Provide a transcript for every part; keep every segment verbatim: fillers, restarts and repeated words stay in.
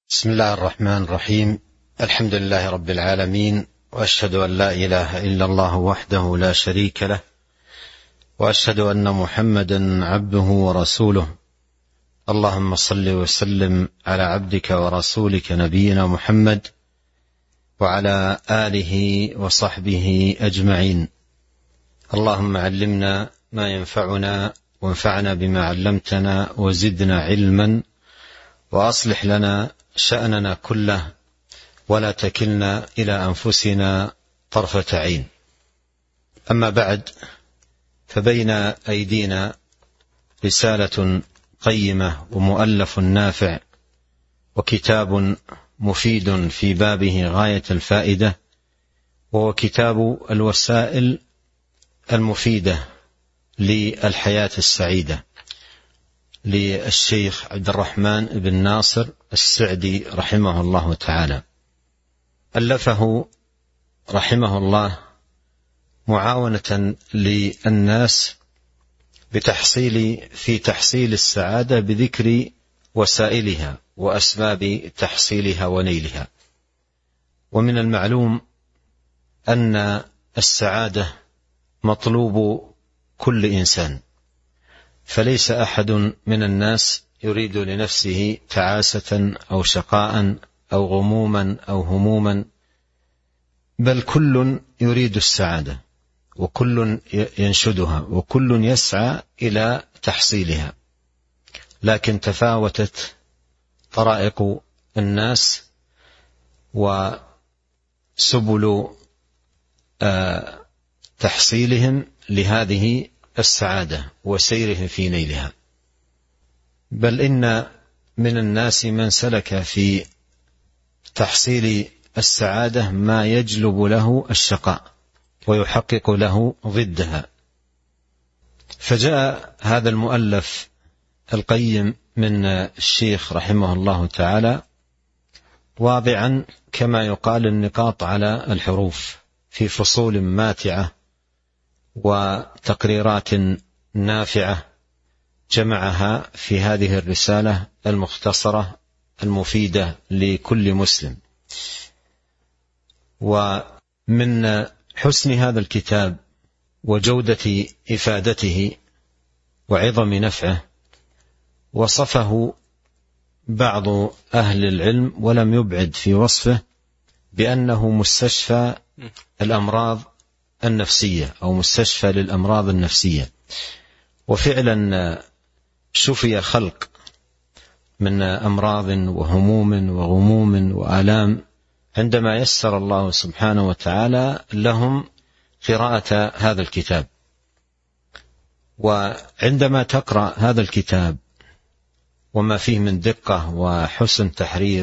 بسم الله الرحمن الرحيم. الحمد لله رب العالمين، وأشهد أن لا إله إلا الله وحده لا شريك له، وأشهد أن محمدا عبده ورسوله. اللهم صل وسلم على عبدك ورسولك نبينا محمد وعلى آله وصحبه أجمعين. اللهم علمنا ما ينفعنا وانفعنا بما علمتنا وزدنا علما، وأصلح لنا شأننا كله ولا تكلنا إلى أنفسنا طرفة عين. أما بعد، فبين أيدينا رسالة قيمة ومؤلف نافع وكتاب مفيد في بابه غاية الفائدة، وهو كتاب الوسائل المفيدة للحياة السعيدة للشيخ عبد الرحمن بن ناصر السعدي رحمه الله تعالى. ألفه رحمه الله معاونة للناس بتحصيل في تحصيل السعادة بذكر وسائلها وأسباب تحصيلها ونيلها. ومن المعلوم أن السعادة مطلوب كل إنسان، فليس أحد من الناس يريد لنفسه تعاسة أو شقاء أو غموما أو هموما، بل كل يريد السعادة، وكل ينشدها، وكل يسعى إلى تحصيلها، لكن تفاوتت طرائق الناس وسبل تحصيلهم لهذه السعادة وسيرهم في نيلها. بل إن من الناس من سلك في تحصيل السعادة ما يجلب له الشقاء ويحقق له ضدها. فجاء هذا المؤلف القيم من الشيخ رحمه الله تعالى واضعا كما يقال النقاط على الحروف في فصول ماتعة وتقريرات نافعة، جمعها في هذه الرسالة المختصرة المفيدة لكل مسلم. ومن حسن هذا الكتاب وجودة إفادته وعظم نفعه، وصفه بعض أهل العلم ولم يبعد في وصفه بأنه مستشفى الأمراض النفسية أو مستشفى للأمراض النفسية. وفعلا شفي خلق من أمراض وهموم وغموم وآلام عندما يسر الله سبحانه وتعالى لهم قراءة هذا الكتاب. وعندما تقرأ هذا الكتاب وما فيه من دقة وحسن تحرير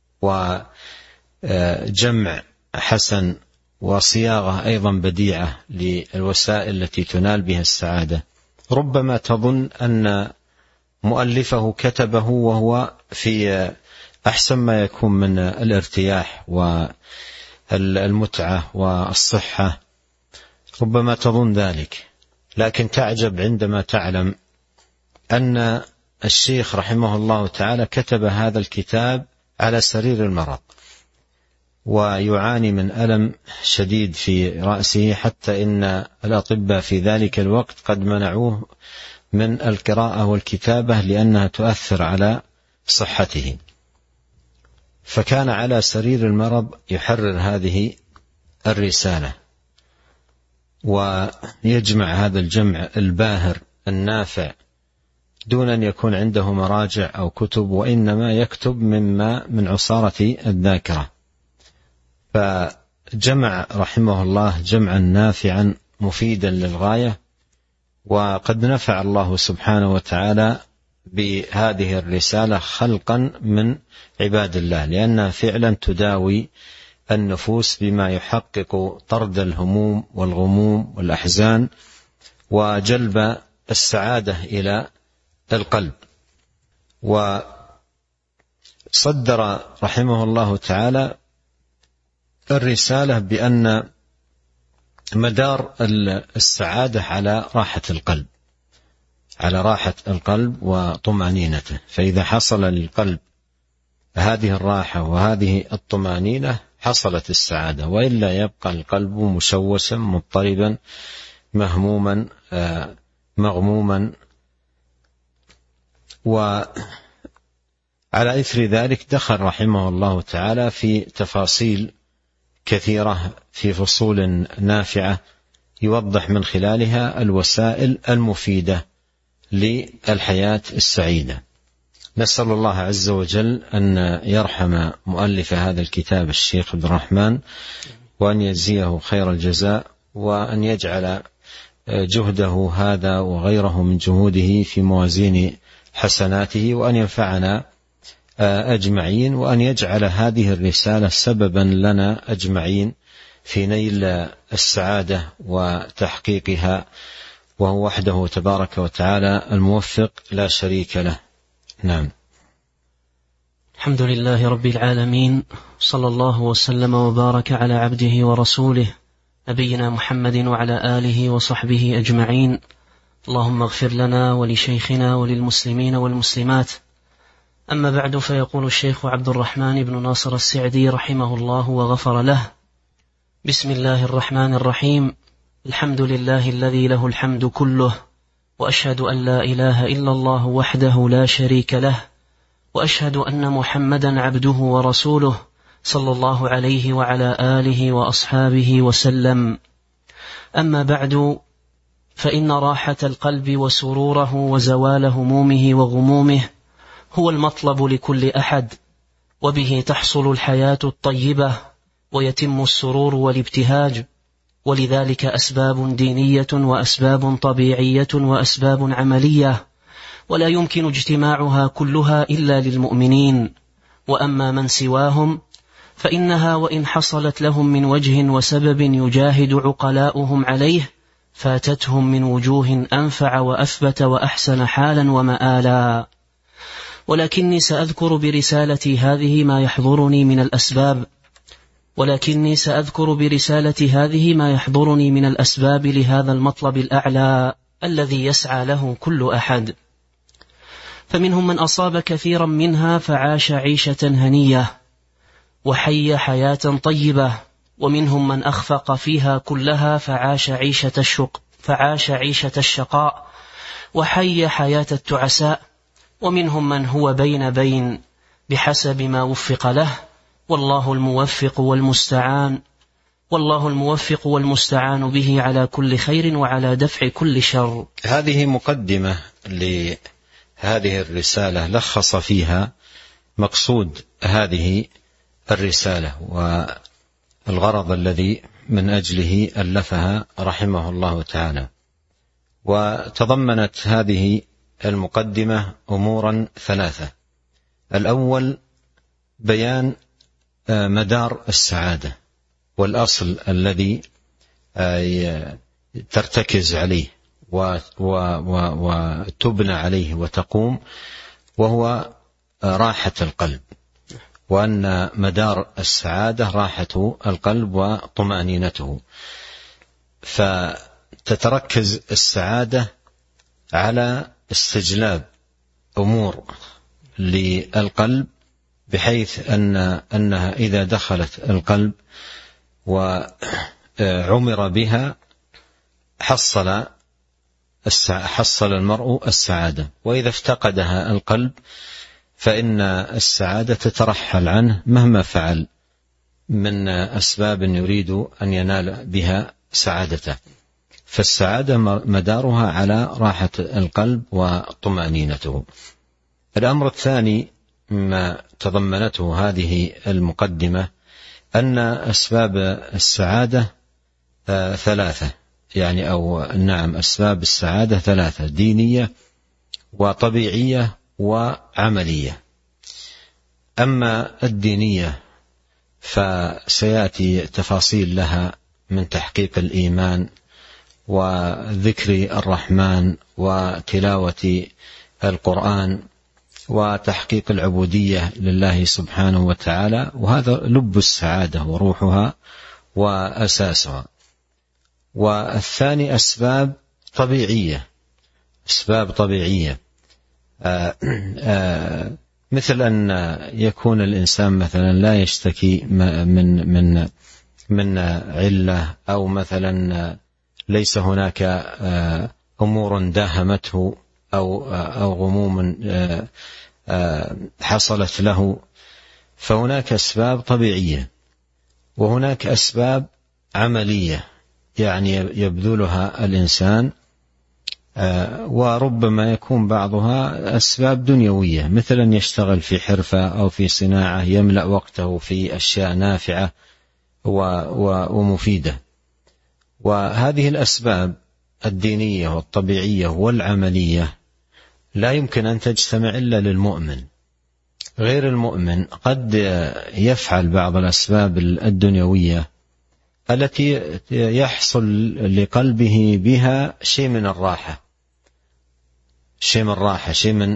وجمع حسن وصياغة أيضا بديعة للوسائل التي تنال بها السعادة، ربما تظن أن مؤلفه كتبه وهو في أحسن ما يكون من الارتياح والمتعة والصحة، ربما تظن ذلك. لكن تعجب عندما تعلم أن الشيخ رحمه الله تعالى كتب هذا الكتاب على سرير المرض، ويعاني من ألم شديد في رأسه، حتى إن الأطباء في ذلك الوقت قد منعوه من القراءة والكتابة لأنها تؤثر على صحته. فكان على سرير المرض يحرر هذه الرسالة ويجمع هذا الجمع الباهر النافع دون أن يكون عنده مراجع أو كتب، وإنما يكتب مما من عصارة الذاكرة. فجمع رحمه الله جمعا نافعا مفيدا للغاية، وقد نفع الله سبحانه وتعالى بهذه الرسالة خلقا من عباد الله، لأنها فعلا تداوي النفوس بما يحقق طرد الهموم والغموم والأحزان وجلب السعادة إلى القلب. وصدر رحمه الله تعالى الرسالة بأن مدار السعادة على راحة القلب، على راحة القلب وطمأنينته. فإذا حصل للقلب هذه الراحة وهذه الطمأنينة حصلت السعادة، وإلا يبقى القلب مشوشا مضطربا مهموما مغموما. وعلى إثر ذلك دخل رحمه الله تعالى في تفاصيل كثيرة في فصول نافعة يوضح من خلالها الوسائل المفيدة للحياة السعيدة. نسأل الله عز وجل أن يرحم مؤلف هذا الكتاب الشيخ عبد الرحمن، وأن يجزيه خير الجزاء، وأن يجعل جهده هذا وغيره من جهوده في موازين حسناته، وأن ينفعنا أجمعين، وأن يجعل هذه الرسالة سببا لنا أجمعين في نيل السعادة وتحقيقها، وهو وحده تبارك وتعالى الموفق لا شريك له. نعم. الحمد لله رب العالمين، صلى الله وسلم وبارك على عبده ورسوله نبينا محمد وعلى آله وصحبه أجمعين. اللهم اغفر لنا ولشيخنا وللمسلمين والمسلمات. أما بعد، فيقول الشيخ عبد الرحمن بن ناصر السعدي رحمه الله وغفر له: بسم الله الرحمن الرحيم. الحمد لله الذي له الحمد كله، وأشهد أن لا إله إلا الله وحده لا شريك له، وأشهد أن محمدا عبده ورسوله صلى الله عليه وعلى آله وأصحابه وسلم. أما بعد، فإن راحة القلب وسروره وزوال همومه وغمومه هو المطلب لكل أحد، وبه تحصل الحياة الطيبة ويتم السرور والابتهاج. ولذلك أسباب دينية وأسباب طبيعية وأسباب عملية، ولا يمكن اجتماعها كلها إلا للمؤمنين. وأما من سواهم فإنها وإن حصلت لهم من وجه وسبب يجاهد عقلاؤهم عليه فاتتهم من وجوه أنفع وأثبت وأحسن حالا ومآلا. ولكني سأذكر برسالتي هذه ما يحضرني من الأسباب ولكني سأذكر برسالة هذه ما يحضرني من الأسباب لهذا المطلب الأعلى الذي يسعى له كل أحد. فمنهم من أصاب كثيرا منها فعاش عيشة هنية وحي حياة طيبة، ومنهم من أخفق فيها كلها فعاش عيشة الشق فعاش عيشة الشقاء وحي حياة التعساء، ومنهم من هو بين بين بحسب ما وفق له. والله الموفق والمستعان والله الموفق والمستعان به على كل خير وعلى دفع كل شر. هذه مقدمة لهذه الرسالة لخص فيها مقصود هذه الرسالة والغرض الذي من أجله ألفها رحمه الله تعالى. وتضمنت هذه المقدمة أمورا ثلاثة. الأول بيان مدار السعادة والأصل الذي ترتكز عليه وتبنى عليه وتقوم، وهو راحة القلب، وأن مدار السعادة راحة القلب وطمأنينته. فتتركز السعادة على استجلاب أمور للقلب، بحيث أن أنها إذا دخلت القلب وعمر بها حصل حصل المرء السعادة، وإذا افتقدها القلب فإن السعادة تترحل عنه مهما فعل من أسباب يريد أن ينال بها سعادته. فالسعادة مدارها على راحة القلب وطمأنينته. الأمر الثاني ما تضمنته هذه المقدمة أن أسباب السعادة ثلاثة، يعني أو نعم أسباب السعادة ثلاثة: دينية وطبيعية وعملية. أما الدينية فسيأتي تفاصيل لها من تحقيق الإيمان وذكر الرحمن وتلاوة القرآن وتحقيق العبودية لله سبحانه وتعالى، وهذا لب السعادة وروحها وأساسها. والثاني أسباب طبيعية أسباب طبيعية آآ آآ مثل أن يكون الإنسان مثلا لا يشتكي من من من علة، أو مثلا ليس هناك أمور داهمته أو أو غموم حصلت له، فهناك أسباب طبيعية وهناك أسباب عملية يعني يبذلها الإنسان، وربما يكون بعضها أسباب دنيوية، مثلا يشتغل في حرفة أو في صناعة يملأ وقته في أشياء نافعة ومفيدة. وهذه الأسباب الدينية والطبيعية والعملية لا يمكن أن تجتمع إلا للمؤمن. غير المؤمن قد يفعل بعض الأسباب الدنيوية التي يحصل لقلبه بها شيء من الراحة، شيء من الراحة، شيء من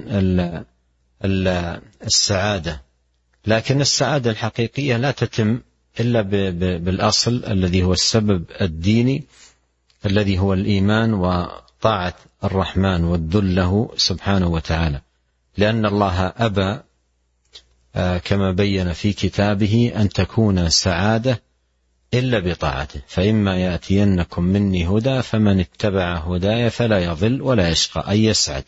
السعادة، لكن السعادة الحقيقية لا تتم إلا بالأصل الذي هو السبب الديني الذي هو الإيمان وطاعة الرحمن والذل له سبحانه وتعالى، لأن الله أبى كما بين في كتابه أن تكون سعادة إلا بطاعته، فإما يأتينكم مني هدى فمن اتبع هداي فلا يضل ولا يشقى، أي يسعد.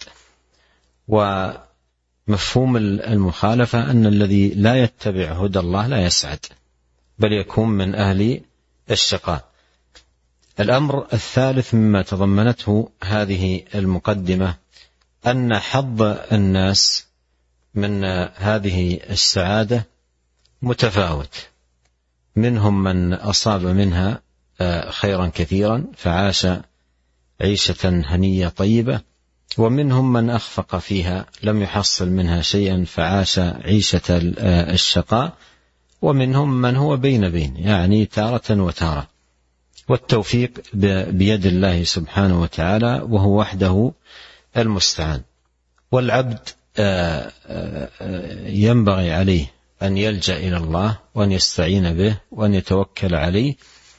ومفهوم المخالفة أن الذي لا يتبع هدى الله لا يسعد بل يكون من أهل الشقاء. الأمر الثالث مما تضمنته هذه المقدمة أن حظ الناس من هذه السعادة متفاوت، منهم من أصاب منها خيرا كثيرا فعاش عيشة هنية طيبة، ومنهم من أخفق فيها لم يحصل منها شيئا فعاش عيشة الشقاء، ومنهم من هو بين بين يعني تارة وتارة، والتوفيق بيد الله سبحانه وتعالى وهو وحده المستعان. والعبد ينبغي عليه أن يلجأ إلى الله وأن يستعين به وأن يتوكل عليه،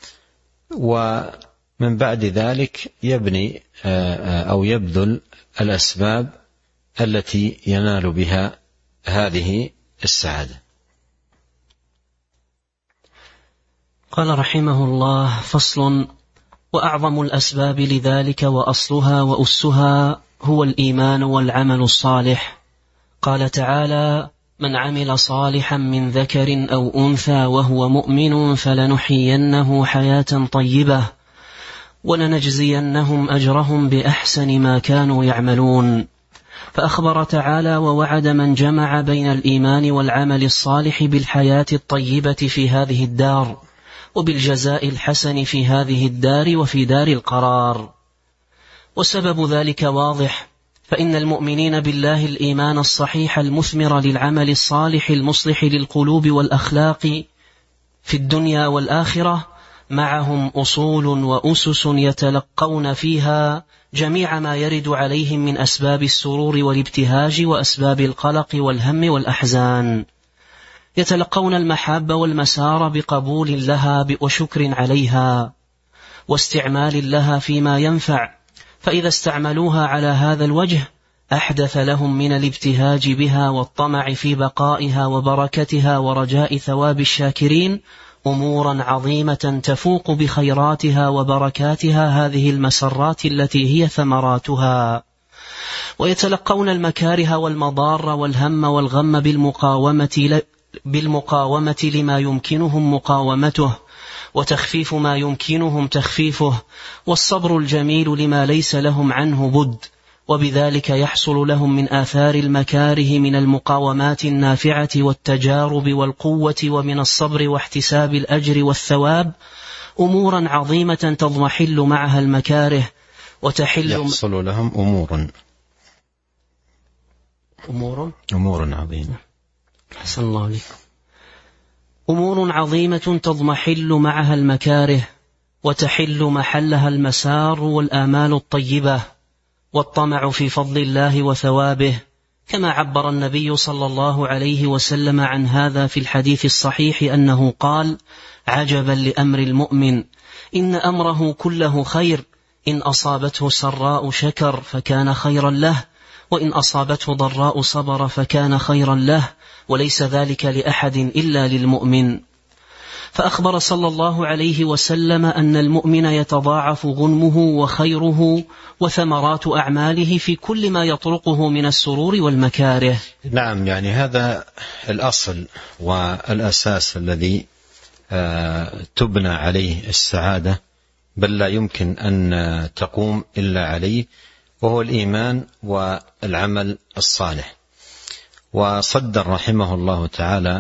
ومن بعد ذلك يبني أو يبذل الأسباب التي ينال بها هذه السعادة. قال رحمه الله: فصل: وأعظم الأسباب لذلك وأصلها وأسها هو الإيمان والعمل الصالح. قال تعالى: من عمل صالحا من ذكر أو أنثى وهو مؤمن فلنحيينه حياة طيبة ولنجزينهم أجرهم بأحسن ما كانوا يعملون. فأخبر تعالى ووعد من جمع بين الإيمان والعمل الصالح بالحياة الطيبة في هذه الدار وبالجزاء الحسن في هذه الدار وفي دار القرار. وسبب ذلك واضح، فإن المؤمنين بالله الإيمان الصحيح المثمر للعمل الصالح المصلح للقلوب والأخلاق في الدنيا والآخرة معهم أصول وأسس يتلقون فيها جميع ما يرد عليهم من أسباب السرور والابتهاج وأسباب القلق والهم والأحزان، يتلقون المحاب والمسار بقبول لها وشكر عليها واستعمال لها فيما ينفع، فإذا استعملوها على هذا الوجه أحدث لهم من الابتهاج بها والطمع في بقائها وبركتها ورجاء ثواب الشاكرين أمورا عظيمة تفوق بخيراتها وبركاتها هذه المسرات التي هي ثمراتها. ويتلقون المكاره والمضار والهم والغم بالمقاومة بالمقاومة لما يمكنهم مقاومته، وتخفيف ما يمكنهم تخفيفه، والصبر الجميل لما ليس لهم عنه بد، وبذلك يحصل لهم من آثار المكاره من المقاومات النافعة والتجارب والقوة ومن الصبر واحتساب الأجر والثواب أمورا عظيمة تضمحل معها المكاره وتحل يحصل لهم أمور أمور أمور عظيمة حسن الله عليك أمور عظيمة تضمحل معها المكاره وتحل محلها المسار والآمال الطيبة والطمع في فضل الله وثوابه، كما عبر النبي صلى الله عليه وسلم عن هذا في الحديث الصحيح أنه قال: عجبا لأمر المؤمن إن أمره كله خير، إن أصابته سراء شكر فكان خيرا له، وإن أصابته ضراء صبر فكان خيرا له، وليس ذلك لأحد إلا للمؤمن. فأخبر صلى الله عليه وسلم أن المؤمن يتضاعف غنمه وخيره وثمرات أعماله في كل ما يطرقه من السرور والمكاره. نعم، يعني هذا الأصل والأساس الذي تبنى عليه السعادة، بل لا يمكن أن تقوم إلا عليه، وهو الإيمان والعمل الصالح. وصدر رحمه الله تعالى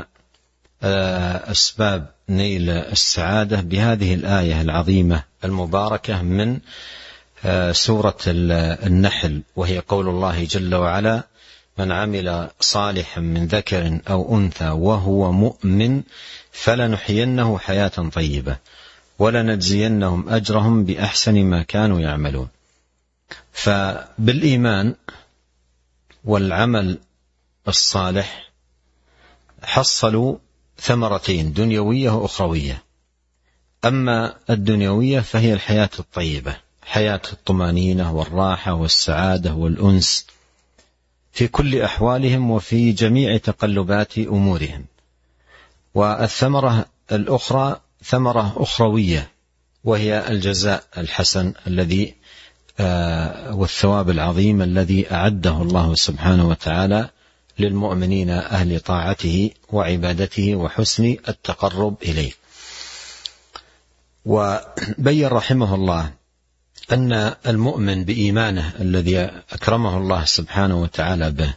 أسباب نيل السعادة بهذه الآية العظيمة المباركة من سورة النحل، وهي قول الله جل وعلا: من عمل صالحا من ذكر أو أنثى وهو مؤمن فلنحيينه حياة طيبة ولنجزينهم أجرهم بأحسن ما كانوا يعملون. فبالإيمان والعمل الصالح حصلوا ثمرتين دنيوية وأخروية. أما الدنيوية فهي الحياة الطيبة، حياة الطمأنينة والراحة والسعادة والأنس في كل أحوالهم وفي جميع تقلبات أمورهم. والثمرة الأخرى ثمرة أخروية، وهي الجزاء الحسن الذي والثواب العظيم الذي أعده الله سبحانه وتعالى للمؤمنين أهل طاعته وعبادته وحسن التقرب إليه. وبين رحمه الله أن المؤمن بإيمانه الذي أكرمه الله سبحانه وتعالى به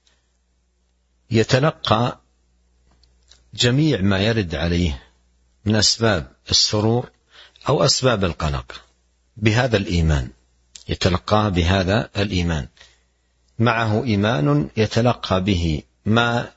يتلقى جميع ما يرد عليه من أسباب السرور أو أسباب القلق بهذا الإيمان، يتلقاه بهذا الإيمان. معه إيمان يتلقى به ما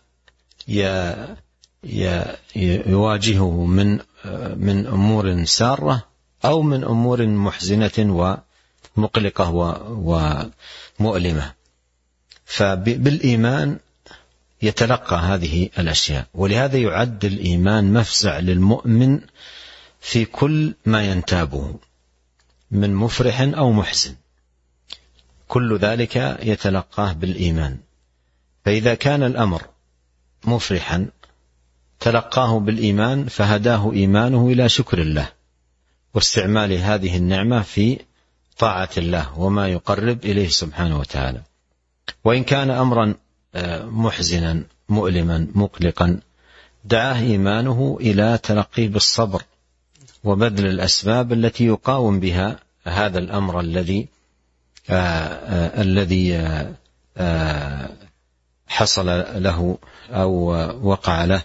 يواجهه من من أمور سارة أو من أمور محزنة ومقلقة ومؤلمة. فبالإيمان يتلقى هذه الأشياء، ولهذا يعد الإيمان مفزع للمؤمن في كل ما ينتابه من مفرح أو محزن، كل ذلك يتلقاه بالإيمان. فإذا كان الأمر مفرحا تلقاه بالإيمان فهداه إيمانه إلى شكر الله واستعمال هذه النعمة في طاعة الله وما يقرب إليه سبحانه وتعالى. وإن كان أمرا محزنا مؤلما مقلقا دعاه إيمانه إلى تلقيه بالصبر وبذل الأسباب التي يقاوم بها هذا الأمر الذي آه الذي آه آه حصل له أو وقع له.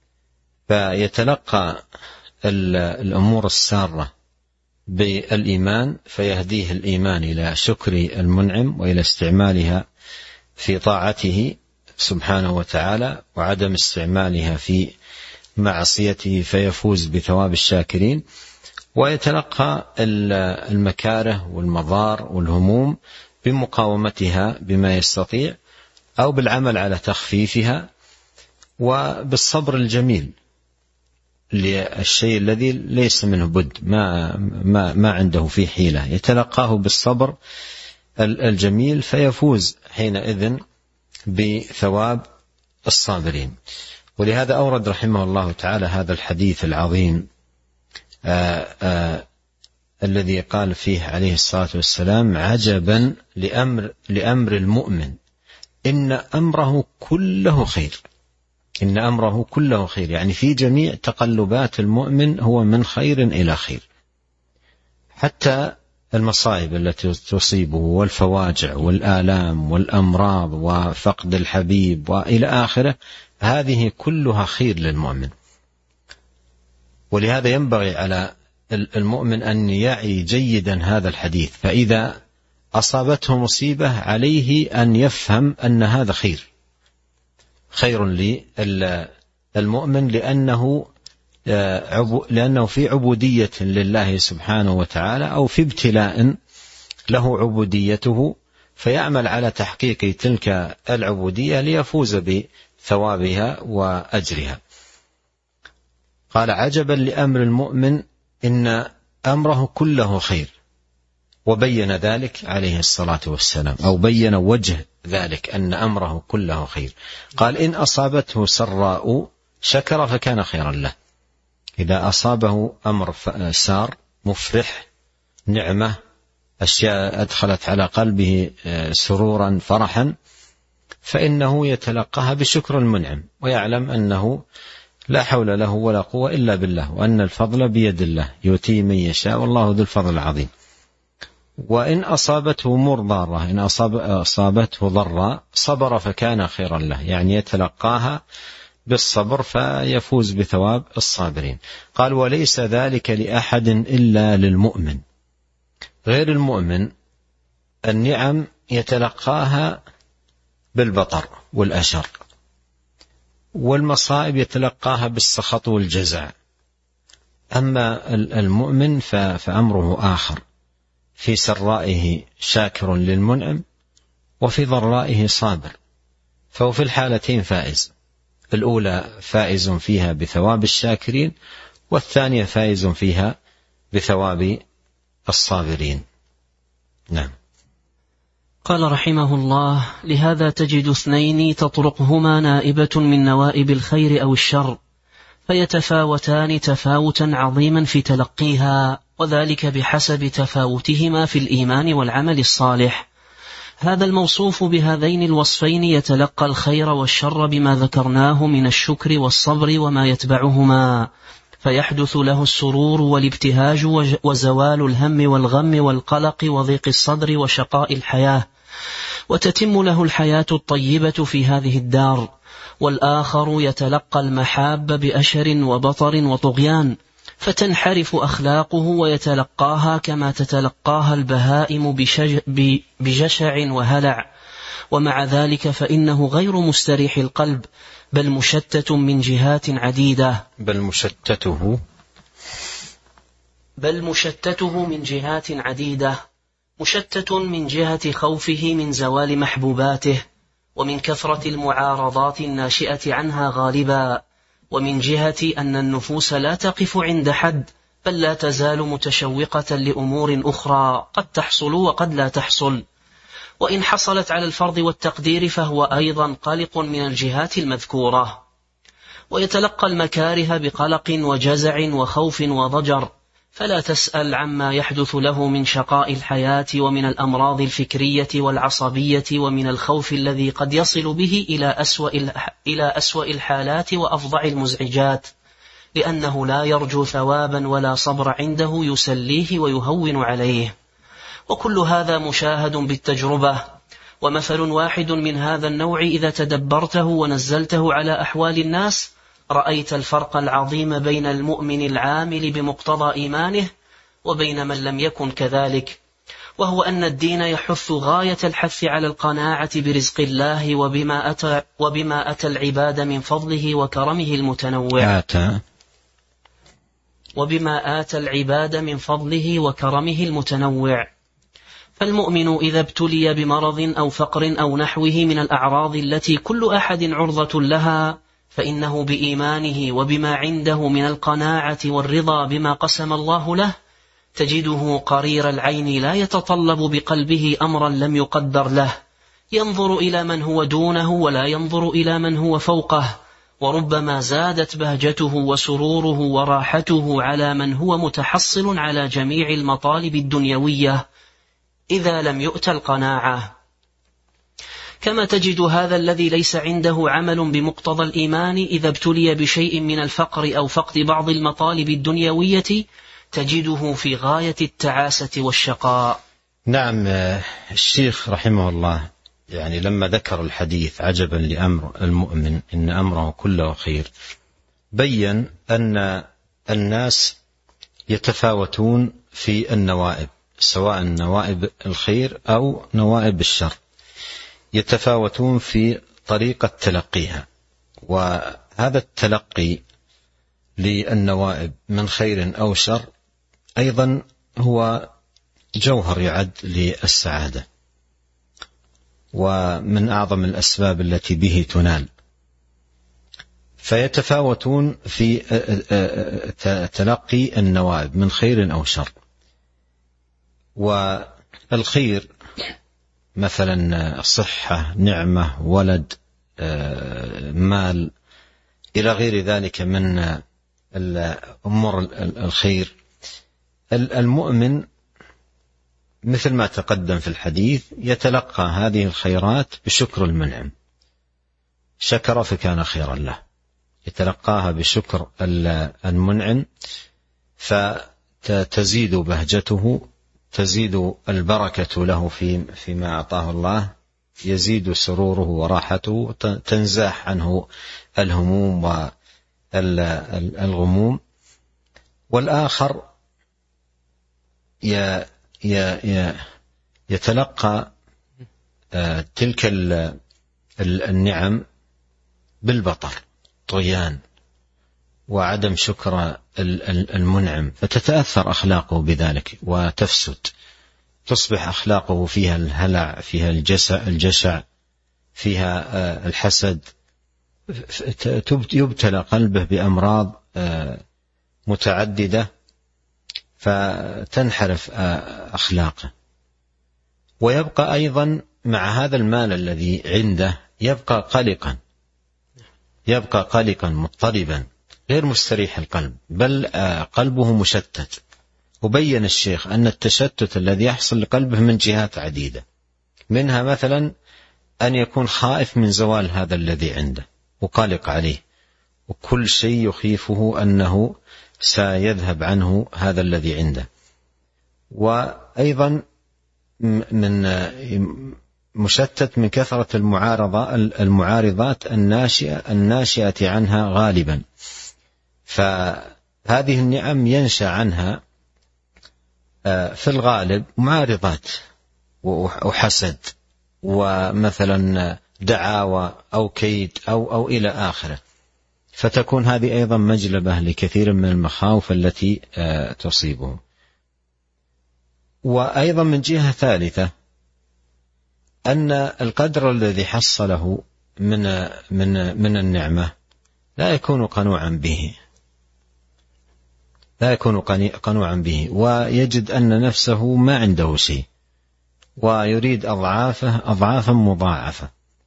فيتلقى الأمور السارة بالإيمان فيهديه الإيمان إلى شكر المنعم وإلى استعمالها في طاعته سبحانه وتعالى وعدم استعمالها في معصيته فيفوز بثواب الشاكرين. ويتلقى المكاره والمضار والهموم بمقاومتها بما يستطيع أو بالعمل على تخفيفها وبالصبر الجميل للشيء الذي ليس منه بد، ما, ما, ما عنده فيه حيلة، يتلقاه بالصبر الجميل فيفوز حينئذ بثواب الصابرين. ولهذا أورد رحمه الله تعالى هذا الحديث العظيم آآ آآ الذي قال فيه عليه الصلاة والسلام: عجبا لأمر, لأمر المؤمن إن أمره كله خير. إن أمره كله خير، يعني في جميع تقلبات المؤمن هو من خير إلى خير، حتى المصائب التي تصيبه والفواجع والآلام والأمراض وفقد الحبيب وإلى آخره، هذه كلها خير للمؤمن. ولهذا ينبغي على المؤمن أن يعي جيدا هذا الحديث، فإذا أصابته مصيبة عليه أن يفهم أن هذا خير خير للمؤمن، لأنه لأنه في عبودية لله سبحانه وتعالى أو في ابتلاء له عبوديته، فيعمل على تحقيق تلك العبودية ليفوز بثوابها وأجرها. قال: عجبا لأمر المؤمن إن أمره كله خير. وبين ذلك عليه الصلاة والسلام، أو بين وجه ذلك أن أمره كله خير. قال إن أصابته سراء شكر فكان خيرا له. إذا أصابه أمر سار مفرح نعمة أشياء أدخلت على قلبه سرورا فرحا فإنه يتلقاها بشكر المنعم ويعلم أنه لا حول له ولا قوة إلا بالله وأن الفضل بيد الله يؤتيه من يشاء والله ذو الفضل العظيم. وإن أصابته مرضارة إن أصاب أصابته ضراء صبر فكان خيرا له يعني يتلقاها بالصبر فيفوز بثواب الصابرين. قال وليس ذلك لأحد إلا للمؤمن. غير المؤمن النعم يتلقاها بالبطر والأشر والمصائب يتلقاها بالسخط والجزع. أما المؤمن فأمره آخر في سرائه شاكر للمنعم وفي ضرائه صابر فهو في الحالتين فائز. الأولى فائز فيها بثواب الشاكرين والثانية فائز فيها بثواب الصابرين. نعم. قال رحمه الله لهذا تجد اثنين تطرقهما نائبة من نوائب الخير أو الشر فيتفاوتان تفاوتا عظيما في تلقيها وذلك بحسب تفاوتهما في الإيمان والعمل الصالح. هذا الموصوف بهذين الوصفين يتلقى الخير والشر بما ذكرناه من الشكر والصبر وما يتبعهما فيحدث له السرور والابتهاج وزوال الهم والغم والقلق وضيق الصدر وشقاء الحياة وتتم له الحياة الطيبة في هذه الدار. والآخر يتلقى المحاب بأشر وبطر وطغيان فتنحرف أخلاقه ويتلقاها كما تتلقاها البهائم بجشع وهلع ومع ذلك فإنه غير مستريح القلب بل مشتت من جهات عديدة بل مشتته بل مشتته من جهات عديدة مشتت من جهة خوفه من زوال محبوباته ومن كثرة المعارضات الناشئة عنها غالبا ومن جهة أن النفوس لا تقف عند حد بل لا تزال متشوقة لأمور أخرى قد تحصل وقد لا تحصل وإن حصلت على الفرض والتقدير فهو أيضا قلق من الجهات المذكورة. ويتلقى المكاره بقلق وجزع وخوف وضجر فلا تسأل عما يحدث له من شقاء الحياة ومن الأمراض الفكرية والعصبية ومن الخوف الذي قد يصل به إلى أسوأ, إلى أسوأ الحالات وأفظع المزعجات لأنه لا يرجو ثوابا ولا صبر عنده يسليه ويهون عليه. وكل هذا مشاهد بالتجربة ومثل واحد من هذا النوع إذا تدبرته ونزلته على أحوال الناس رأيت الفرق العظيم بين المؤمن العامل بمقتضى إيمانه وبين من لم يكن كذلك وهو أن الدين يحث غاية الحث على القناعة برزق الله وبما أتى, وبما أتى العباد من فضله وكرمه المتنوع آتى وبما آتى العباد من فضله وكرمه المتنوع. فالمؤمن إذا ابتلي بمرض أو فقر أو نحوه من الأعراض التي كل أحد عرضة لها فإنه بإيمانه وبما عنده من القناعة والرضا بما قسم الله له تجده قرير العين لا يتطلب بقلبه أمرا لم يقدر له ينظر إلى من هو دونه ولا ينظر إلى من هو فوقه وربما زادت بهجته وسروره وراحته على من هو متحصل على جميع المطالب الدنيوية إذا لم يؤت القناعة. كما تجد هذا الذي ليس عنده عمل بمقتضى الإيمان إذا ابتلي بشيء من الفقر أو فقد بعض المطالب الدنيوية تجده في غاية التعاسة والشقاء. نعم. الشيخ رحمه الله يعني لما ذكر الحديث عجبا لأمر المؤمن إن أمره كله خير بيّن أن الناس يتفاوتون في النوائب سواء نوائب الخير أو نوائب الشر يتفاوتون في طريقة تلقيها وهذا التلقي للنوائب من خير أو شر أيضا هو جوهر يعد للسعادة ومن أعظم الأسباب التي به تنال فيتفاوتون في تلقي النوائب من خير أو شر. والخير مثلا صحة، نعمة، ولد، مال، إلى غير ذلك من أمور الخير. المؤمن مثل ما تقدم في الحديث يتلقى هذه الخيرات بشكر المنعم، شكر فكان خيرا له، يتلقاها بشكر المنعم فتزيد بهجته، تزيد البركة له في فيما أعطاه الله، يزيد سروره وراحته، تنزاح عنه الهموم والغموم. والآخر يتلقى تلك النعم بالبطر، طغيان وعدم شكر المنعم، فتتأثر أخلاقه بذلك وتفسد، تصبح أخلاقه فيها الهلع، فيها الجشع، فيها الحسد، يبتلى قلبه بأمراض متعددة فتنحرف أخلاقه. ويبقى أيضا مع هذا المال الذي عنده يبقى قلقا، يبقى قلقا مضطربا غير مستريح القلب، بل قلبه مشتت. وبين الشيخ أن التشتت الذي يحصل لقلبه من جهات عديدة، منها مثلا أن يكون خائف من زوال هذا الذي عنده وقلق عليه، وكل شيء يخيفه أنه سيذهب عنه هذا الذي عنده. وأيضا من مشتت من كثرة المعارضة المعارضات الناشئة الناشئة عنها غالبا، فهذه النعم ينشأ عنها في الغالب معارضات وحسد ومثلا دعاوى أو كيد أو أو إلى آخره، فتكون هذه أيضا مجلبة لكثير من المخاوف التي تصيبه. وأيضا من جهة ثالثة أن القدر الذي حصله من من من النعمة لا يكون قنوعا به، لا يكون قنوعا به، ويجد أن نفسه ما عنده شيء، ويريد أضعافه أضعافا مضاعفة،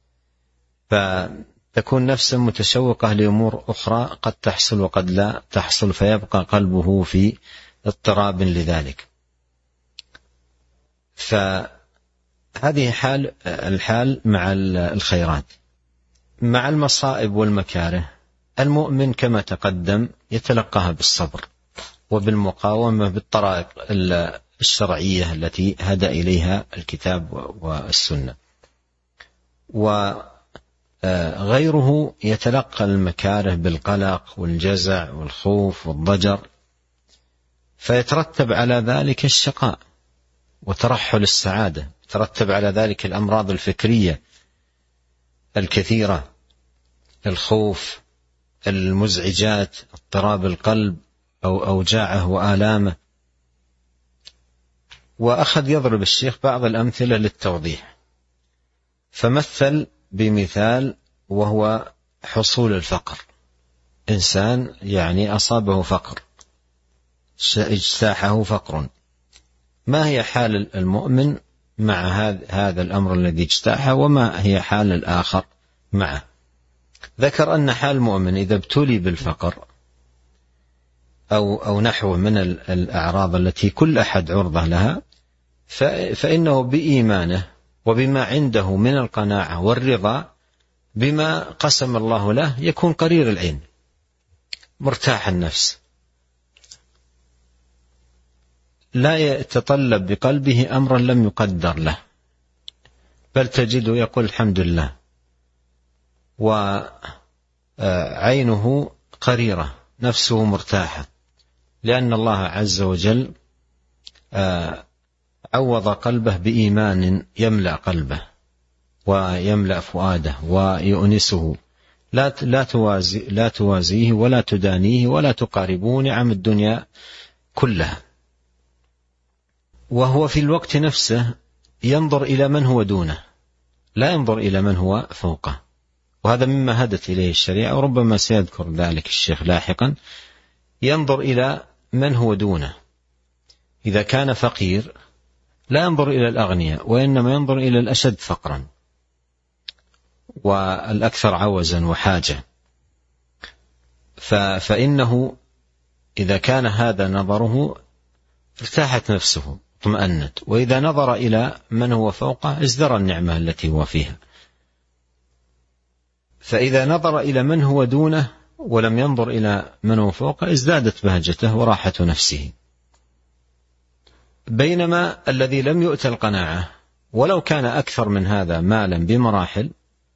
فتكون نفسه متشوقة لأمور أخرى قد تحصل وقد لا تحصل، فيبقى قلبه في اضطراب لذلك. فهذه حال الحال مع الخيرات. مع المصائب والمكاره المؤمن كما تقدم يتلقاها بالصبر وبالمقاومة بالطرائق الشرعية التي هدى إليها الكتاب والسنة. وغيره يتلقى المكاره بالقلق والجزع والخوف والضجر، فيترتب على ذلك الشقاء وترحل السعادة، يترتب على ذلك الأمراض الفكرية الكثيرة، الخوف، المزعجات، اضطراب القلب أو أوجاعه وآلامه. وأخذ يضرب الشيخ بعض الأمثلة للتوضيح، فمثل بمثال وهو حصول الفقر. إنسان يعني أصابه فقر، اجتاحه فقر، ما هي حال المؤمن مع هذا الأمر الذي اجتاحه، وما هي حال الآخر معه؟ ذكر أن حال المؤمن إذا ابتلي بالفقر أو, أو نحو من الأعراض التي كل أحد عرضة لها، فإنه بإيمانه وبما عنده من القناعة والرضا بما قسم الله له يكون قرير العين، مرتاح النفس، لا يتطلب بقلبه أمرا لم يقدر له، بل تجده يقول الحمد لله، وعينه قريرة، نفسه مرتاحة، لأن الله عز وجل عوض قلبه بإيمان يملأ قلبه ويملأ فؤاده ويؤنسه، لا لا توازي لا توازيه ولا تدانيه ولا تقاربه نعم الدنيا كلها. وهو في الوقت نفسه ينظر إلى من هو دونه، لا ينظر إلى من هو فوقه، وهذا مما هدت إليه الشريعة، وربما سيذكر ذلك الشيخ لاحقا. ينظر إلى من هو دونه، إذا كان فقير لا ينظر إلى الأغنياء، وإنما ينظر إلى الأشد فقرا والأكثر عوزا وحاجة. فإنه إذا كان هذا نظره ارتاحت نفسه اطمأنت، وإذا نظر إلى من هو فوقه ازدرى النعمة التي هو فيها. فإذا نظر إلى من هو دونه ولم ينظر إلى من هو فوقه ازدادت بهجته وراحة نفسه. بينما الذي لم يؤت القناعة ولو كان أكثر من هذا مالا بمراحل،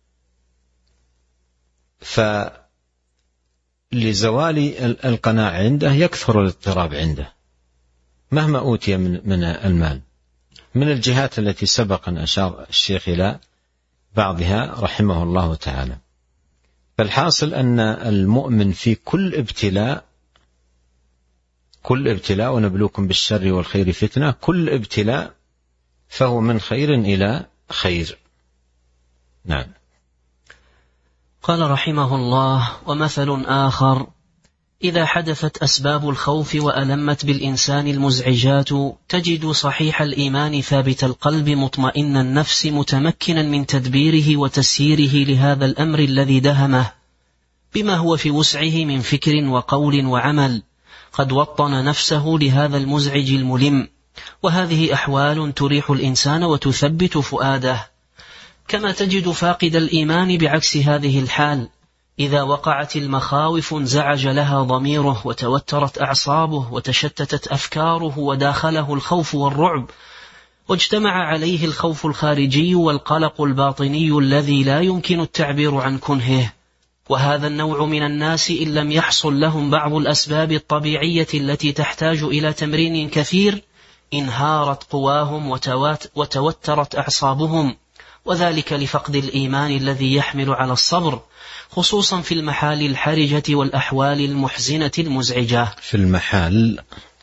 فلزوال القناعة عنده يكثر الاضطراب عنده مهما أوتي من المال، من الجهات التي سبق أن أشار الشيخ إلى بعضها رحمه الله تعالى. فالحاصل أن المؤمن في كل ابتلاء كل ابتلاء ونبلوكم بالشر والخير فتنة، كل ابتلاء فهو من خير إلى خير. نعم. قال رحمه الله: ومثل آخر: إذا حدثت أسباب الخوف وألمت بالإنسان المزعجات تجد صحيح الإيمان ثابت القلب مطمئن النفس متمكنا من تدبيره وتسييره لهذا الأمر الذي دهمه بما هو في وسعه من فكر وقول وعمل، قد وطن نفسه لهذا المزعج الملم. وهذه أحوال تريح الإنسان وتثبت فؤاده. كما تجد فاقد الإيمان بعكس هذه الحال إذا وقعت المخاوف انزعج لها ضميره وتوترت أعصابه وتشتتت أفكاره وداخله الخوف والرعب، واجتمع عليه الخوف الخارجي والقلق الباطني الذي لا يمكن التعبير عن كنهه. وهذا النوع من الناس إن لم يحصل لهم بعض الأسباب الطبيعية التي تحتاج إلى تمرين كثير انهارت قواهم وتوترت أعصابهم، وذلك لفقد الإيمان الذي يحمل على الصبر، خصوصا في المحال الحرجة والأحوال المحزنة المزعجة. في المحال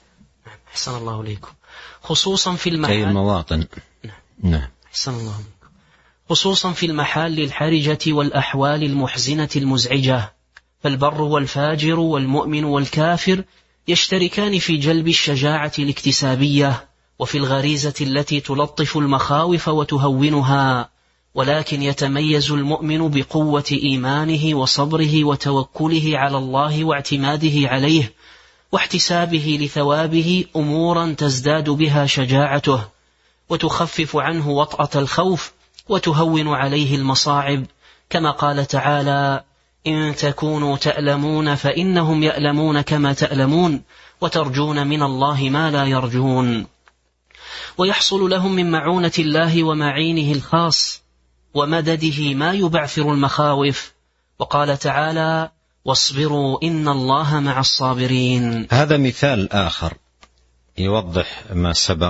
أحسن الله عليكم. خصوصا في المحال أي المواطن. نعم. أحسن الله عليكم. خصوصا في المحال الحرجة والأحوال المحزنة المزعجة، فالبر والفاجر والمؤمن والكافر يشتركان في جلب الشجاعة الاكتسابية وفي الغريزة التي تلطف المخاوف وتهونها، ولكن يتميز المؤمن بقوة إيمانه وصبره وتوكله على الله واعتماده عليه واحتسابه لثوابه أمورا تزداد بها شجاعته وتخفف عنه وطأة الخوف وتهون عليه المصاعب، كما قال تعالى: إن تكونوا تألمون فإنهم يألمون كما تألمون وترجون من الله ما لا يرجون. ويحصل لهم من معونة الله ومعينه الخاص ومدده ما يبعثر المخاوف، وقال تعالى: واصبروا إن الله مع الصابرين. هذا مثال آخر يوضح ما سبق،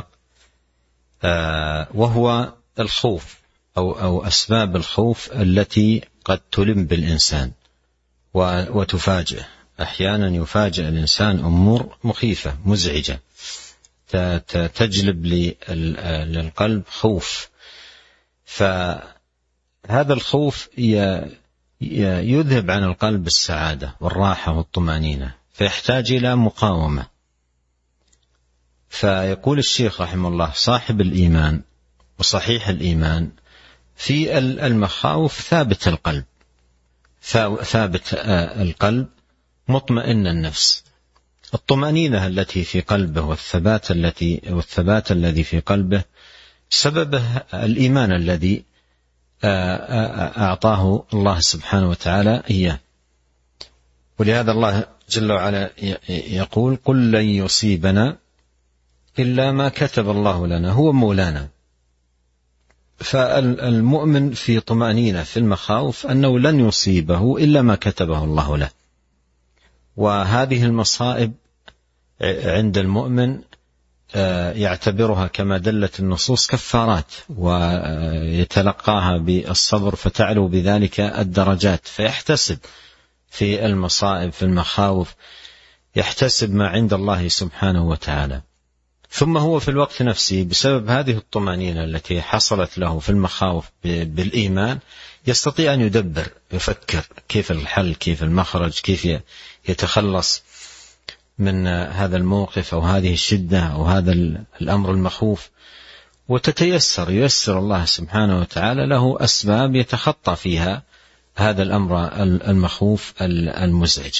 آه وهو الخوف أو, أو أسباب الخوف التي قد تلم بالإنسان وتفاجئ. أحيانا يفاجئ الإنسان أمور مخيفة مزعجة تجلب للقلب خوف، فهذا الخوف يذهب عن القلب السعادة والراحة والطمأنينة، فيحتاج إلى مقاومة. فيقول الشيخ رحمه الله: صاحب الإيمان وصحيح الإيمان في المخاوف ثابت القلب ثابت القلب مطمئن النفس. الطمأنينة التي في قلبه والثبات التي والثبات الذي في قلبه سببه الإيمان الذي أعطاه الله سبحانه وتعالى إياه. ولهذا الله جل وعلا يقول: قل لن يصيبنا إلا ما كتب الله لنا هو مولانا. فالمؤمن في طمأنينة في المخاوف أنه لن يصيبه إلا ما كتبه الله له. وهذه المصائب عند المؤمن يعتبرها كما دلت النصوص كفارات، ويتلقاها بالصبر فتعلو بذلك الدرجات، فيحتسب في المصائب في المخاوف، يحتسب ما عند الله سبحانه وتعالى. ثم هو في الوقت نفسه بسبب هذه الطمأنينة التي حصلت له في المخاوف بالإيمان يستطيع أن يدبر، يفكر كيف الحل، كيف المخرج، كيف يتخلص من هذا الموقف أو هذه الشدة أو هذا الأمر المخوف. وتتيسر، ييسر الله سبحانه وتعالى له أسباب يتخطى فيها هذا الأمر المخوف المزعج.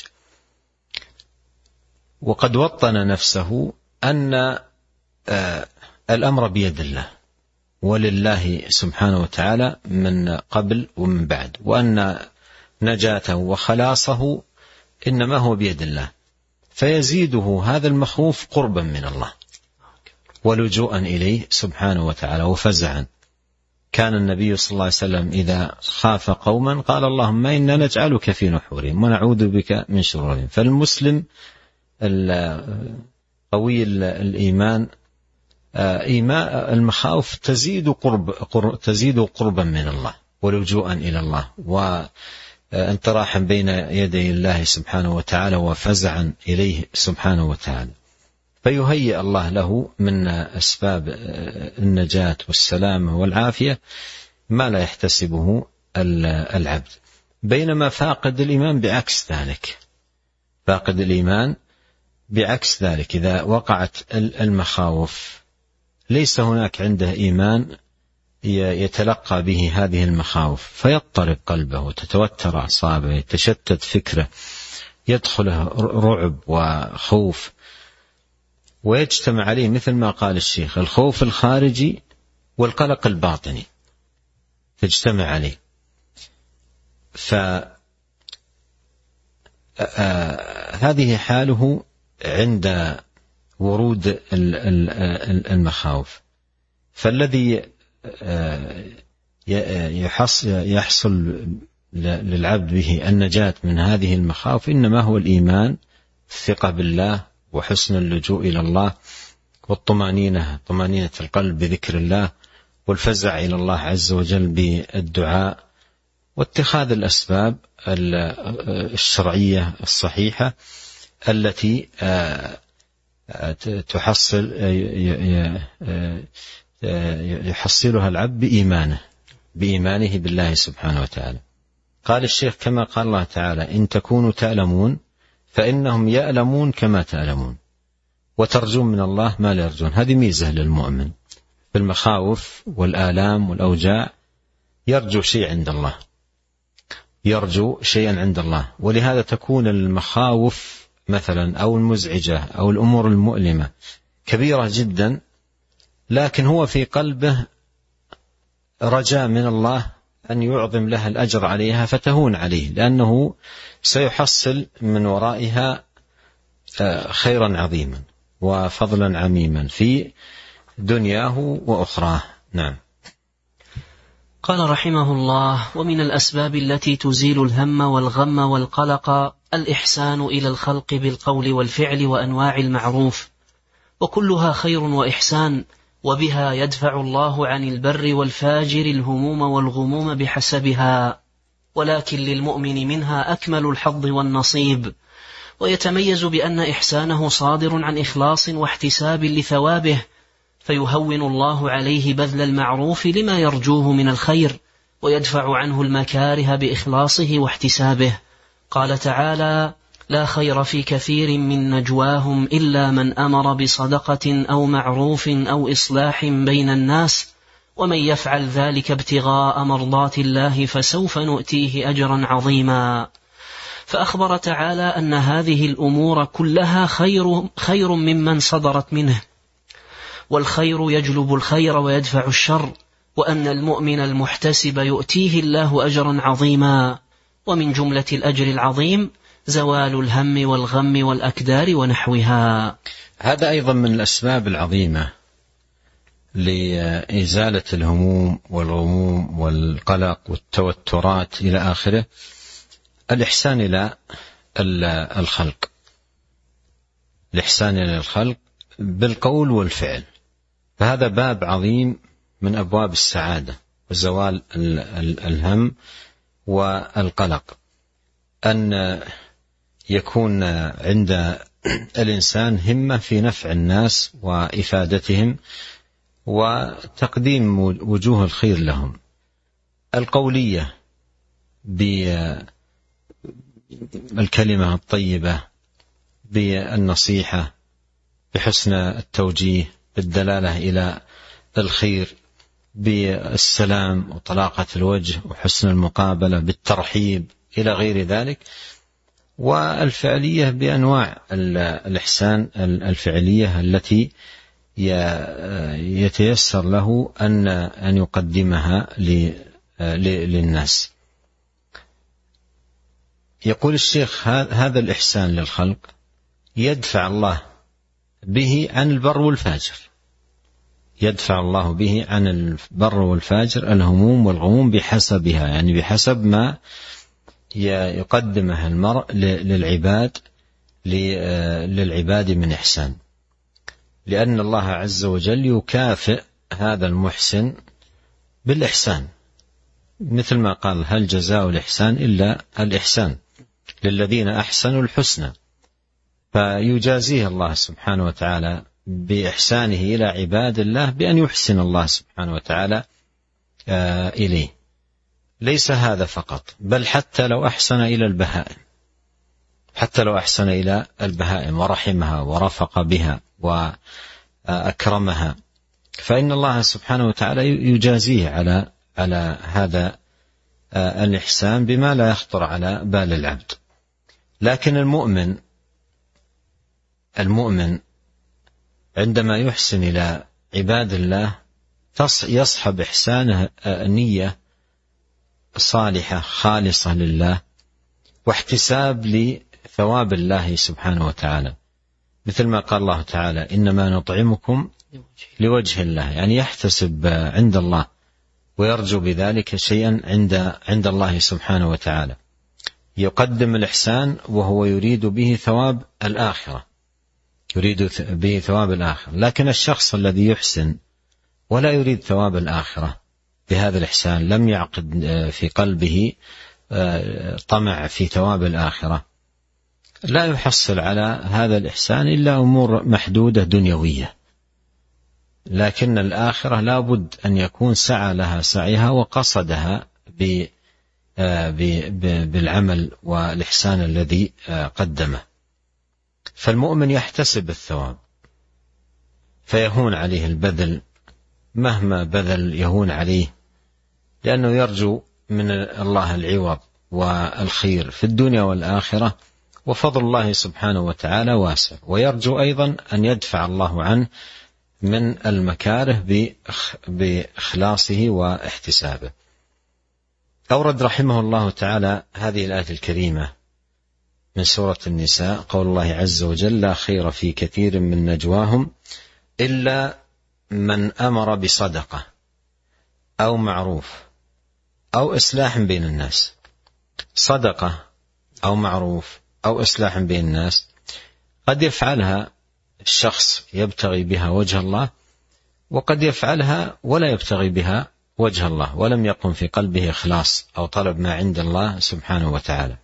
وقد وطن نفسه أن الأمر بيد الله ولله سبحانه وتعالى من قبل ومن بعد، وأن نجاته وخلاصه إنما هو بيد الله، فيزيده هذا المخوف قربا من الله ولجوءا إليه سبحانه وتعالى وفزعا. كان النبي صلى الله عليه وسلم إذا خاف قوما قال اللهم إنا نجعلك في نحورهم ونعوذ بك من شرورهم. فالمسلم قوي الإيمان إيمان المخاوف تزيد قرب تزيد قربا من الله ولجوءا إلى الله وانطراحا بين يدي الله سبحانه وتعالى وفزعا إليه سبحانه وتعالى، فيهيئ الله له من أسباب النجاة والسلامة والعافية ما لا يحتسبه العبد. بينما فاقد الإيمان بعكس ذلك، فاقد الإيمان بعكس ذلك إذا وقعت المخاوف ليس هناك عنده إيمان يتلقى به هذه المخاوف، فيضطرب قلبه وتتوتر أعصابه، يتشتت فكره، يدخله رعب وخوف، ويجتمع عليه مثل ما قال الشيخ الخوف الخارجي والقلق الباطني تجتمع عليه. فهذه حاله عند ورود المخاوف. فالذي يحصل للعبد به النجاة من هذه المخاوف إنما هو الإيمان، الثقة بالله وحسن اللجوء إلى الله والطمانينة، طمانينة القلب بذكر الله، والفزع إلى الله عز وجل بالدعاء، واتخاذ الأسباب الشرعية الصحيحة التي تحصل يحصلها العبد بإيمانه بإيمانه بالله سبحانه وتعالى. قال الشيخ كما قال الله تعالى إن تكونوا تعلمون فإنهم يألمون كما تعلمون وترجون من الله ما لا يرجون. هذه ميزة للمؤمن في المخاوف والآلام والأوجاع، يرجو شيء عند الله، يرجو شيئا عند الله. ولهذا تكون المخاوف مثلا أو المزعجة أو الأمور المؤلمة كبيرة جدا، لكن هو في قلبه رجاء من الله أن يعظم لها الأجر عليها فتهون عليه، لأنه سيحصل من ورائها خيرا عظيما وفضلا عميما في دنياه وأخراه. نعم. قال رحمه الله: ومن الأسباب التي تزيل الهم والغم والقلق الإحسان إلى الخلق بالقول والفعل وأنواع المعروف، وكلها خير وإحسان، وبها يدفع الله عن البر والفاجر الهموم والغموم بحسبها، ولكن للمؤمن منها أكمل الحظ والنصيب، ويتميز بأن إحسانه صادر عن إخلاص واحتساب لثوابه، فيهون الله عليه بذل المعروف لما يرجوه من الخير، ويدفع عنه المكاره بإخلاصه واحتسابه. قال تعالى: لا خير في كثير من نجواهم إلا من أمر بصدقة أو معروف أو إصلاح بين الناس، ومن يفعل ذلك ابتغاء مرضات الله فسوف نؤتيه أجرا عظيما. فأخبر تعالى أن هذه الأمور كلها خير, خير ممن صدرت منه، والخير يجلب الخير ويدفع الشر، وأن المؤمن المحتسب يؤتيه الله أجرا عظيما. ومن جملة الأجر العظيم زوال الهم والغم والأكدار ونحوها. هذا أيضا من الأسباب العظيمة لإزالة الهموم والغموم والقلق والتوترات إلى آخره، الإحسان إلى الخلق، الإحسان إلى الخلق بالقول والفعل. فهذا باب عظيم من أبواب السعادة وزوال الهم والقلق، أن يكون عند الإنسان همة في نفع الناس وإفادتهم وتقديم وجوه الخير لهم. القولية بالكلمة الطيبة، بالنصيحة، بحسن التوجيه، بالدلالة إلى بالخير، بالسلام وطلاقة الوجه وحسن المقابلة، بالترحيب إلى غير ذلك. والفعلية بأنواع الإحسان الفعلية التي يتيسر له أن أن يقدمها للناس. يقول الشيخ هذا الإحسان للخلق يدفع الله به عن البر والفاجر، يدفع الله به عن البر والفاجر الهموم والغموم بحسبها، يعني بحسب ما يقدمه المرء للعباد للعباد من إحسان، لأن الله عز وجل يكافئ هذا المحسن بالإحسان، مثل ما قال هل جزاء الإحسان إلا الإحسان، للذين أحسنوا الحسنى. فيجازيه الله سبحانه وتعالى بإحسانه إلى عباد الله بأن يحسن الله سبحانه وتعالى إليه. ليس هذا فقط، بل حتى لو أحسن إلى البهائم، حتى لو أحسن إلى البهائم ورحمها ورفق بها وأكرمها، فإن الله سبحانه وتعالى يجازيه على على هذا الإحسان بما لا يخطر على بال العبد. لكن المؤمن المؤمن عندما يحسن إلى عباد الله يصحب إحسانه نية صالحة خالصة لله واحتساب لثواب الله سبحانه وتعالى، مثل ما قال الله تعالى إنما نطعمكم لوجه الله، يعني يحتسب عند الله ويرجو بذلك شيئا عند عند الله سبحانه وتعالى، يقدم الإحسان وهو يريد به ثواب الآخرة، يريد به ثواب الآخرة. لكن الشخص الذي يحسن ولا يريد ثواب الآخرة بهذا الإحسان، لم يعقد في قلبه طمع في ثواب الآخرة، لا يحصل على هذا الإحسان إلا أمور محدودة دنيوية، لكن الآخرة لا بد أن يكون سعى لها سعيها وقصدها بالعمل والإحسان الذي قدمه. فالمؤمن يحتسب الثواب فيهون عليه البذل، مهما بذل يهون عليه، لأنه يرجو من الله العوض والخير في الدنيا والآخرة، وفضل الله سبحانه وتعالى واسع، ويرجو أيضا أن يدفع الله عنه من المكاره بإخلاصه واحتسابه. أورد رحمه الله تعالى هذه الآية الكريمة من سورة النساء، قول الله عز وجل لا خير في كثير من نجواهم إلا من أمر بصدقة أو معروف أو إصلاح بين الناس. صدقة أو معروف أو إصلاح بين الناس قد يفعلها الشخص يبتغي بها وجه الله، وقد يفعلها ولا يبتغي بها وجه الله، ولم يقم في قلبه إخلاص أو طلب ما عند الله سبحانه وتعالى.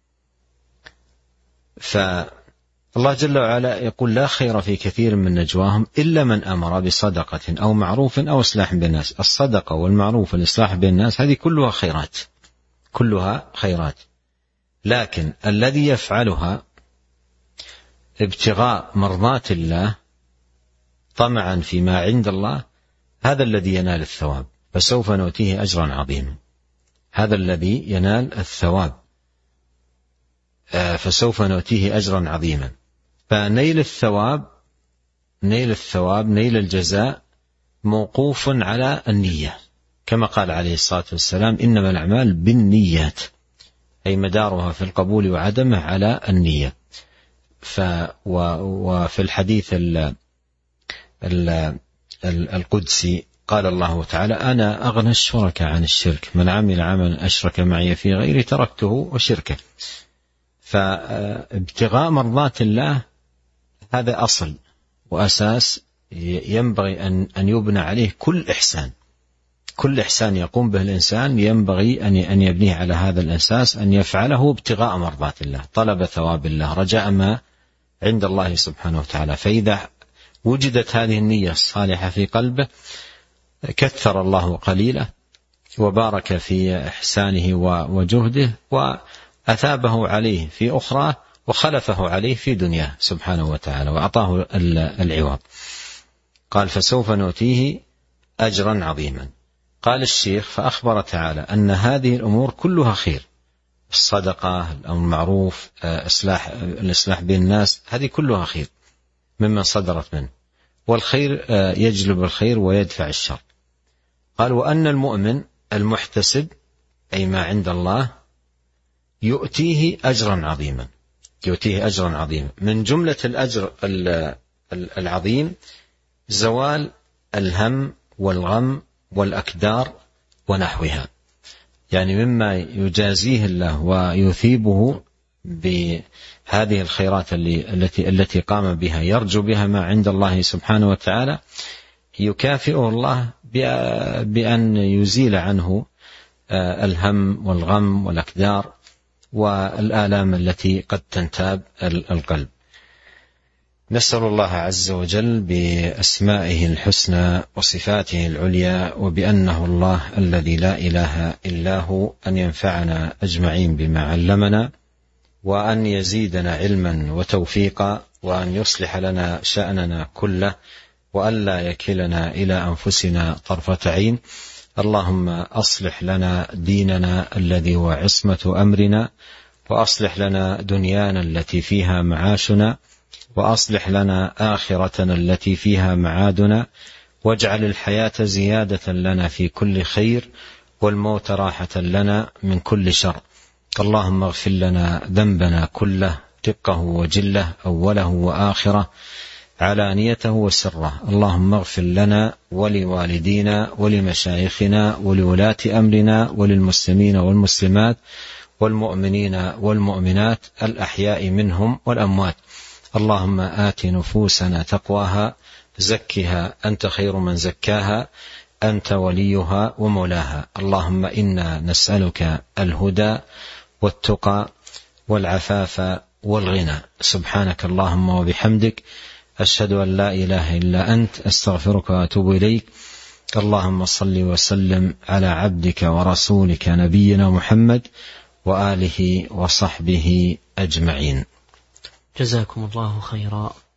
فالله جل وعلا يقول لا خير في كثير من نجواهم إلا من أمر بصدقة أو معروف أو إصلاح بين الناس. الصدقة والمعروف والإصلاح بين الناس هذه كلها خيرات، كلها خيرات، لكن الذي يفعلها ابتغاء مرضات الله طمعا فيما عند الله هذا الذي ينال الثواب، فسوف نؤتيه أجرا عظيما. هذا الذي ينال الثواب فسوف نؤتيه أجرا عظيما. فنيل الثواب نيل الثواب نيل الجزاء موقوف على النية، كما قال عليه الصلاة والسلام إنما الأعمال بالنيات، أي مدارها في القبول وعدمه على النية. ف وفي الحديث ال ال القدسي قال الله تعالى أنا أغنى الشركاء عن الشرك، من عمل عملا أشرك معي في غيري تركته وشركه. فابتغاء مرضات الله هذا أصل وأساس ينبغي أن أن يبنى عليه كل إحسان، كل إحسان يقوم به الإنسان ينبغي أن أن يبنيه على هذا الأساس، أن يفعله ابتغاء مرضات الله، طلب ثواب الله، رجاء ما عند الله سبحانه وتعالى. فإذا وجدت هذه النية الصالحة في قلبه كثر الله قليله وبارك في إحسانه وجهده وأثابه عليه في أخرى وخلفه عليه في دنياه سبحانه وتعالى وأعطاه العوض. قال فسوف نؤتيه أجرا عظيما. قال الشيخ: فأخبر تعالى أن هذه الأمور كلها خير، الصدقة، الأمر المعروف، إصلاح الإصلاح بين الناس، هذه كلها خير مما صدرت منه، والخير يجلب الخير ويدفع الشر. قال: وأن المؤمن المحتسب أي ما عند الله يؤتيه أجرا عظيما، يؤتيه أجرا عظيما. من جملة الأجر العظيم زوال الهم والغم والأكدار ونحوها، يعني مما يجازيه الله ويثيبه بهذه الخيرات التي التي قام بها، يرجو بها ما عند الله سبحانه وتعالى، يكافئه الله بأن يزيل عنه الهم والغم والأكدار والآلام التي قد تنتاب القلب. نسأل الله عز وجل بأسمائه الحسنى وصفاته العليا وبأنه الله الذي لا إله إلا هو أن ينفعنا أجمعين بما علمنا، وأن يزيدنا علما وتوفيقا، وأن يصلح لنا شأننا كله، وأن لا يكلنا إلى أنفسنا طرفة عين. اللهم أصلح لنا ديننا الذي هو عصمة أمرنا، وأصلح لنا دنيانا التي فيها معاشنا، وأصلح لنا آخرتنا التي فيها معادنا، واجعل الحياة زيادة لنا في كل خير، والموت راحة لنا من كل شر. اللهم اغفر لنا ذنبنا كله، دقه وجله، أوله وآخره، علانيته وسره. اللهم اغفر لنا ولوالدينا ولمشايخنا ولولاة أمرنا وللمسلمين والمسلمات والمؤمنين والمؤمنات الأحياء منهم والأموات. اللهم آت نفوسنا تقواها، زكها أنت خير من زكاها، أنت وليها ومولاها. اللهم إنا نسألك الهدى والتقى والعفاف والغنى. سبحانك اللهم وبحمدك، أشهد أن لا إله إلا أنت، أستغفرك وأتوب إليك. اللهم صل وسلم على عبدك ورسولك نبينا محمد وآله وصحبه أجمعين. جزاكم الله خيرا.